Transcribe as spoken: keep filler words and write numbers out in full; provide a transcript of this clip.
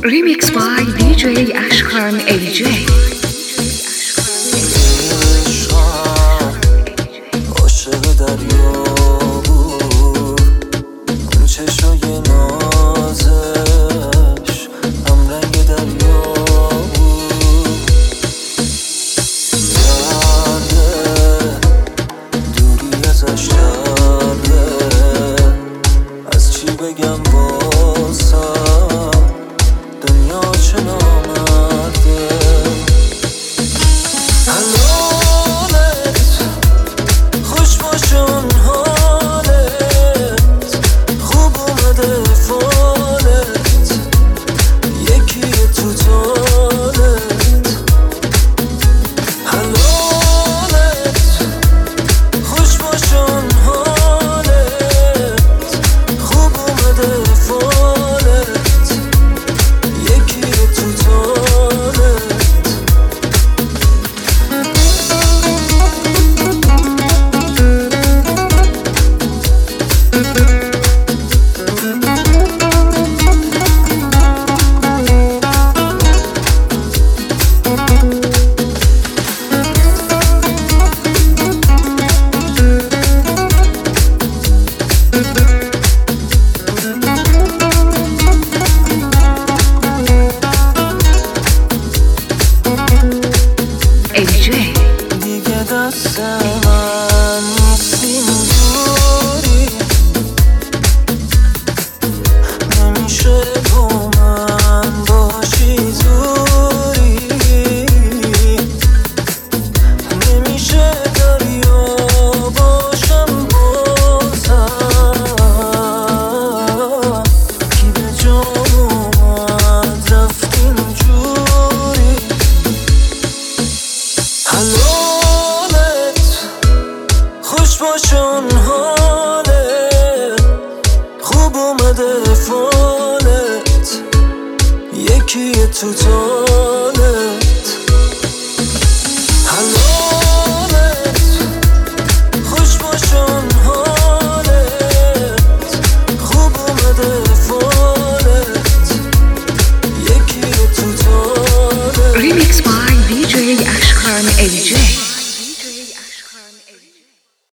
Remix by دی جی Ashkan ای جی. عاشق دریا بود اون چشای نازش هم رنگ دریا بود. درده دوری ازش درده از چی بگم باسم دنیا چه نامرده. حالت خوش باشه اون حالت خوب اومده فالت یکی تو تالت. حالت خوش باشه اون حالت خوب اومده فالت یکی تو تالت. دیگه دست من نیست اینجوری نمیشه با من باشی زوری نمیشه دریا باشم بازم کی به جام اومد رفت اینجوری. حالت خوش باشه اون حالت خوب اومده فالت یکی تو تو